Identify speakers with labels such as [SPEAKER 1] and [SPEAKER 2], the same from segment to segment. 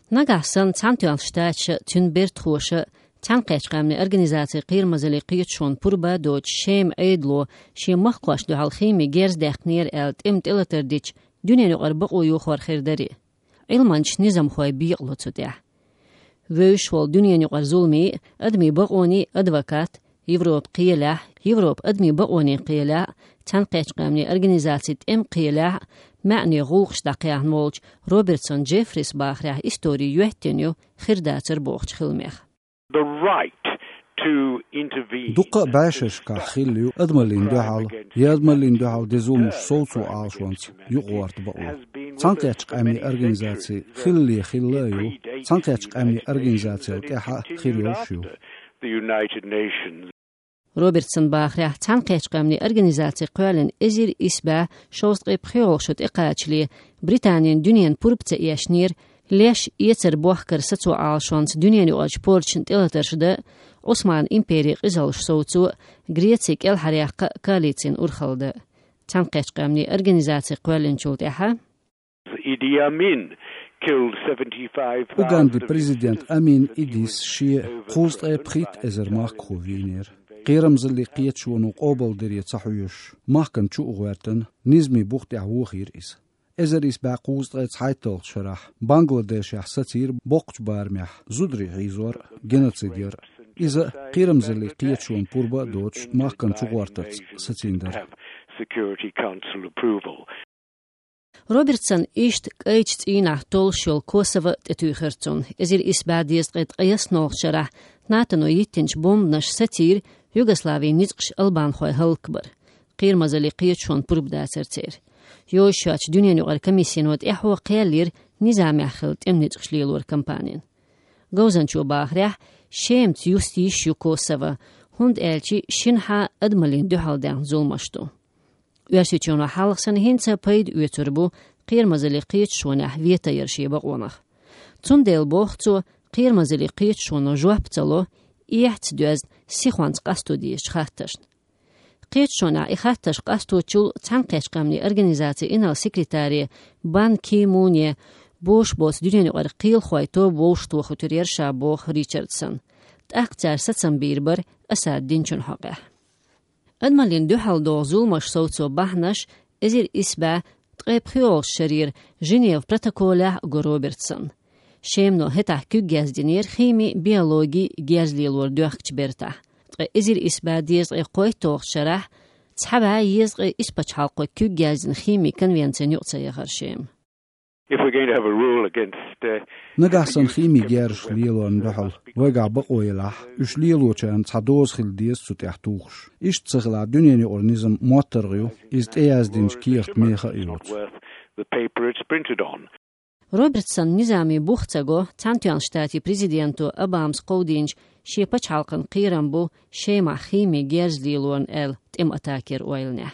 [SPEAKER 1] Nagahsan Cantuan Shtatsha Tünbert Hosha Canqachqamni organizatsiya qirmazali qiyatshon purba dot shem aidlo she mahqash do halkhimi gerzdaqnir elt imtelaterdich düneni qarba oyu xorxirdari ilmanch nizam xoy biqlotsuda Vöshwal düneni qar zulmi admi baqoni advokat Европ qiyala Европ admi baqoni qiyala Canqachqamni organizatsiya qiyala معني غوغش دقيقن مولج روبرتسون جيفريس باخريا استوري يوهتنيو خرداتر بوغش خلميخ.
[SPEAKER 2] The right to intervene.
[SPEAKER 3] دقة باشش كخيليو أدملين دهال يادملين دهال دزومش صوتو عالشوانس يقوارد بقو. تانكيتش قامي أرجنزاتي خيليو تانكيتش قامي أرجنزاتي كها خيليوشيو.
[SPEAKER 2] The United Nations.
[SPEAKER 1] روبرتسون باخريا تانقيتشقامني أرجنزاتي قوالن إزير إسبا شوزقي بخيوغشت إقاتشلي بريطانيان دنيان بوربتا إياشنير ليش يتر بوحكر ستو عالشوانس دنيان يواج بورتشن تلترشدا عثمان إمبيريق إزالش صوتو غريتسيك الحريق كاليتين أرخلدا تانقيتشقامني أرجنزاتي قوالن شولت إحا
[SPEAKER 2] Idi Amin killed 75,000.
[SPEAKER 3] Ugandi President Amin Idis شي قوست بريت إزر ماكو فينير قيرم زلي قيتشونو قوبل دري تصحيوش ماكن شو غوارتن نزمي بوخت عوخير إس إزر إس باقوز تحيطل شرح بنغلاديش يحسطير بوقت بارميح زودري غيزور جنوسيدير إذا قيرم زلي قيتشون بوربا دوتش ماكن شو غوارتت ستيندر
[SPEAKER 2] Security Council approval.
[SPEAKER 1] روبرتسون إشت قيتشت إينا تولشول كوسوة تتوخرتون إزير إس بعديست قيت قيس نوغ شرح ناتنو يتنش بومبنش ستير يوغسلافي نزقش ألبان خوي هلكبر قير مزالي قيتشون بوربدا سرتير يوشاتش دنيا نوغر كميسين ود إحوى قيالير نظام أخلت نزقش ليلور كمبانين غوزن شو باخريح شيمت يستيش يوكوسوة هند إلشي شنحا أدملين دوحال دان زولمشتو ويرسيتشون حالقسن هنسا بايد ويتربو قير مزالي قيتشونه ويتا يرشي بقونخ تون ديل بوختو قير مزالي قيتشونه جوابتلو إيحت دوز سيخوانت قاستو ديش خاتشن قيتشونه إخاتش قاستو تشول تنقيش قامني أرغنيزاتي إنال سكرتاري بان كيموني بوش بوس دونيني غير قيل خويتو بوشتو خطرير شابوخ ريتشاردسون تأقتار ستسن بيربر أساد دينشون حقه أدمالين دوحال دوغزول مش صوتو بحنش إزير إسبا تقيب خيوغ شرير جنيف بروتوكوله روبرتسون شيمنو هتح كوغاز دينير خيمي بيولوجي جازليلور دوخش برتا تقي إزير إسبا ديز قوي توغ شرح تسحبها يزغي إسبا حلقو كوغاز خيمي كونفنسيون يقصي غرشيم
[SPEAKER 2] If we're going to have a rule against
[SPEAKER 3] نجاسن خيمي جارش ليلو ندحل وجع بقويلح إش ليلو كان تصدوز خل ديس ستحتوخش إش تسخلا دنيا أورنيزم موترغيو إست إياز دينش كيرت ميخا إيوت
[SPEAKER 2] the paper it's printed on.
[SPEAKER 1] روبرتسون نظامي بوختغو تانتيان شتاتي بريزيدنتو أبامس قودينش شي بچ حلقن قيران بو شي مع خيمي جارز ليلون تم أتاكر ويلنه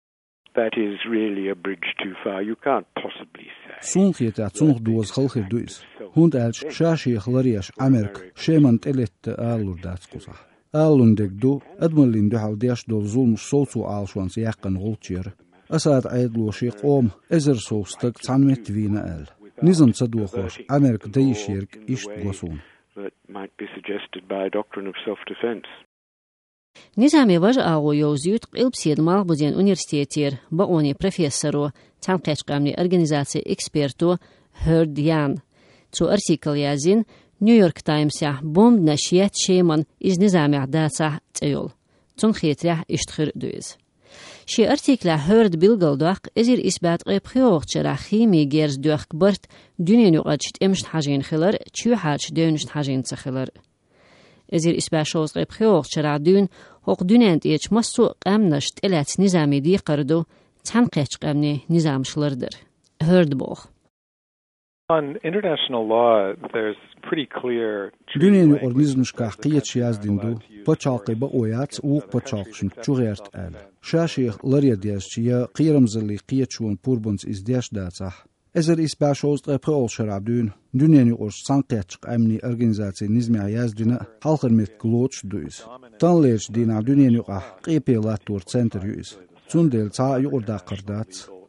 [SPEAKER 2] That is really a bridge too far. You can't possibly say.
[SPEAKER 3] سونخيتا سونخ دوز خلخير دويس هوند ألش شاشي خلرياش أمريك شيمان تلت آلور داتسكوصح آلون ديك دو أدمالين دوحاو دياش دو زولم صوتو آلشوانس يقن غلطير أساد عيدلو شي قوم إزر صوستك تعنمت فينا آل نظام صدو خوش أمريك ديشيرك إشت غسون
[SPEAKER 2] That might be suggested by a doctrine of self-defense.
[SPEAKER 1] نظامي وجه آغو يوزيوت قيل بسيد مالبودين أونيرستيتير بقوني بروفيسورو تنقيش قامني أرغنيزاتي إكسبيرتو هيرد يان تو أرتيكل يازين نيويورك تايمس يح بومب نشيات شيمان إز نظامي عداتة تيول تنخيت رح اشتخر دويز شي أرتيكل هيرد بيلغل دوخ إزير إثبات قيب خيوغ تشرا خيمي جيرز دوخ كبرت دونين يقادشت إمشت حاجين خلر تشيو حاج دونشت حاجين تخلر إزير إثبات شوز قيب خيوغ تشرا دون هوق دونانت إيش مصو قامنشت إلات نظامي دي قردو تنقيش قامني نظام شلردر هيرد بوخ
[SPEAKER 4] On international law, there's pretty clear
[SPEAKER 3] دونين أورنيزمش كحقية شياز ديندو بچاقي بقويات ووق بچاقشن چوغيرت آل شاشيخ لريا دياشتيا قيرم زلي قية شون بوربونس إز دياش داتح إزر إسبا شوز قيبقول شرابدون دونين أورش سانقيتشق أمني أرغنزاتي نزمي عياز دينا حالخر ميت قلوتش دويز تنليش دينا دونين يقع قيبي لاتور سنتر يوز تون ديل تا يقردا قردات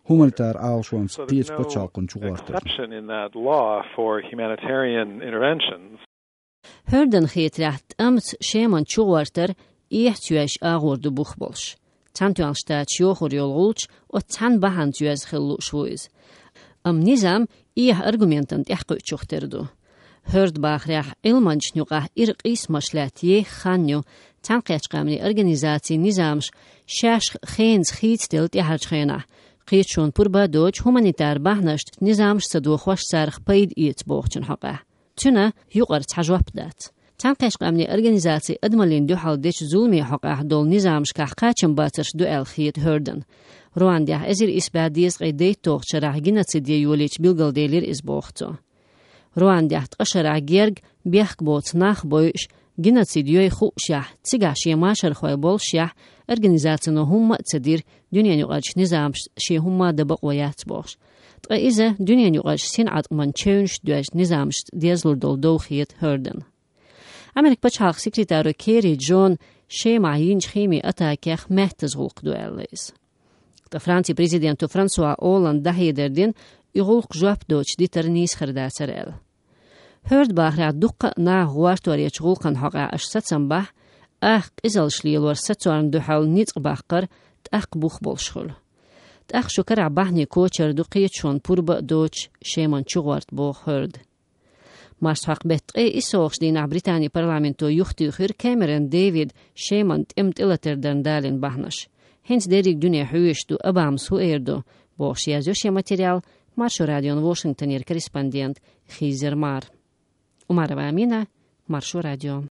[SPEAKER 3] Humanitair aalschwans
[SPEAKER 4] So there's
[SPEAKER 3] qiets
[SPEAKER 4] no
[SPEAKER 3] bachalkun chuarter.
[SPEAKER 4] exception in that law for humanitarian interventions.
[SPEAKER 1] Hörden geetrecht amts scheman chuarter ihtjuesh agordu buchbolsh. Tantuan staat sjochor yolgulch o tan bahantjuez khillu shvoiz. Nizam argumentant ehquchuchterdu. Hörd bachreach ilmanchnuqa irqis mashlatiye khanyo tanqechqamni organizatie nizamsh shash kheens khietstelt yaharchkhena. Qietshon purba doj humanitair bahnasht nizamsh sadukhwash sarx paid iet bochchen haqa. Tuna yuqar tajwabdat. Tanqechqamni organizatie admalin duhal dech zulmi haqa dol nizamsh qachim baters duel khiet hörden. Rwanda ezir isbadies qeydeit toqchara genocide yolich bilgaldelir is bochto. Rwanda tqashara gerg biak bots nach boish genocide yoy khushah tsigash yemashar khoy bolshah organizatsiyno humma tsadir dünyanı qach nizam shi humma da baqwayat bosh. Tqa iza dünyanı qach sin atman chönsh duaj nizam dezlur dol dokhiyet hörden. Amerik bachaq sekretary Kerry John shema yinch khimi atakh mehtaz hulq duellis. Da Fransi prezidentu François Hollande dahederdin yugulq jwab doch diternis khirdatsarel. Hörd bahra duqqa na huartoriya chgulqan haqa ashsatsan bah izal shlielor satsorn duhal nitq baqar taq buch bolshul. Taq shukar bahni kocher duqiyet shon purba doch sheman chugwart bo hörd. Marshaq betqe isox dina Britani parlamento yuxtükhir Cameron David sheman imt ilaterdan dalin bahnash. Hens derik dünya hüyüştü abams hu erdo. Boş yazıyor material Marsho Radio Washington korrespondent Khizer Mar. Umar Vamina, Marsho Radio.